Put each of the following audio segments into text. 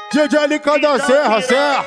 DJ LK da Serra, Serra.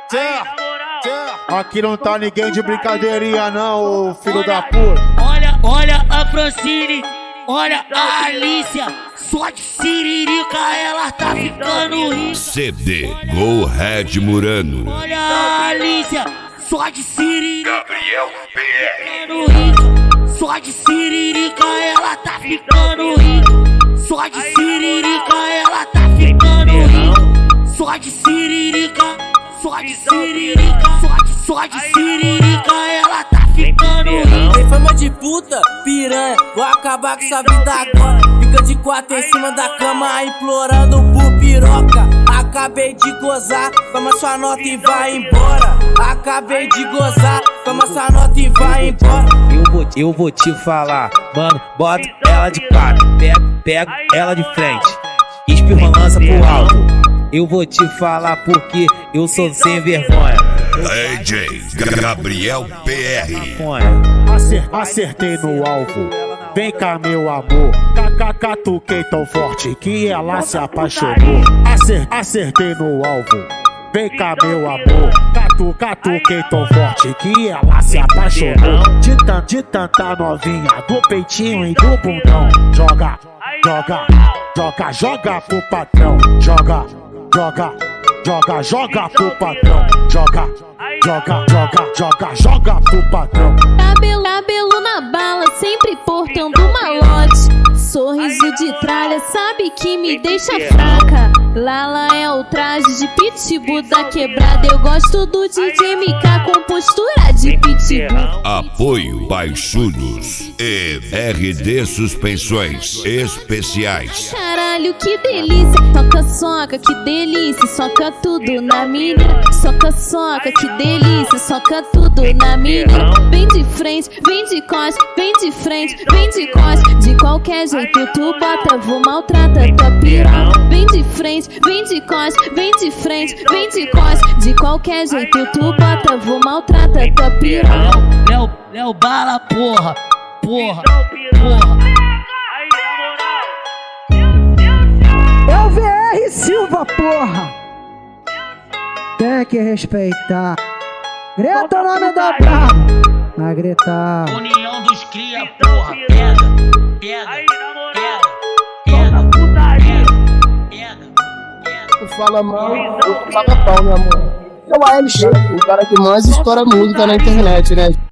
Aqui não tá ninguém de brincadeirinha não, ô filho da puta. Olha a Francine, olha a Alicia. Só de siririca ela tá ficando rica. CD Go Red Murano. Olha a Alicia, só de siririca Gabriel PR. ficando rica. Só de siririca ela tá ficando rica. Só de siririca ela tá ficando rica. Só de siririca, só de siririca, só de siririca ela tá ficando rica. Tem fama de puta, piranha, vou acabar com sua vida agora. Fica de quatro em cima da cama, implorando por piroca. Acabei de gozar, toma sua nota e vai embora. Acabei de gozar, toma sua nota e vai embora. Eu vou te falar, mano, bota ela de quatro, pega ela de frente, espirra, lança pro alto. Eu vou te falar porque eu sou sem vergonha. DJ Gabriel PR. Acertei no alvo. Vem cá, meu amor. Catuquei tão forte que ela se apaixonou. Acertei no alvo. Vem cá, meu amor. Catuquei tão forte que ela se apaixonou. De tanta novinha, do peitinho e do bundão. Joga pro patrão. Joga pro patrão. Joga pro patrão. Cabelo na bala, sempre portando malote. Sorriso de tralha, sabe que me deixa fraca. Lala é o traje de pitbull da quebrada. Eu gosto do DJ MK com postura de pitbull. Apoio Baixudos e RD Suspensões Especiais. Caralho, que delícia. Soca, que delícia. Soca tudo na mina. Soca, que delícia. Soca tudo na mina. Vem de frente, vem de costa. Vem de frente, vem de costa. De qualquer jeito tu bota, vou maltratar tua piroca. Vem de frente, vem de costa. Vem de frente, vem de costa. De qualquer jeito tu bota, vou maltratar tua piroca. Léo Bala, porra. É o VR Silva, porra! Tem que respeitar. Grita o nome da brava. Vai gritar. União dos cria, porra. Pega. Tu fala mal, tu paga pau, meu amor. É o AMX, o cara que mais estoura música na internet, né?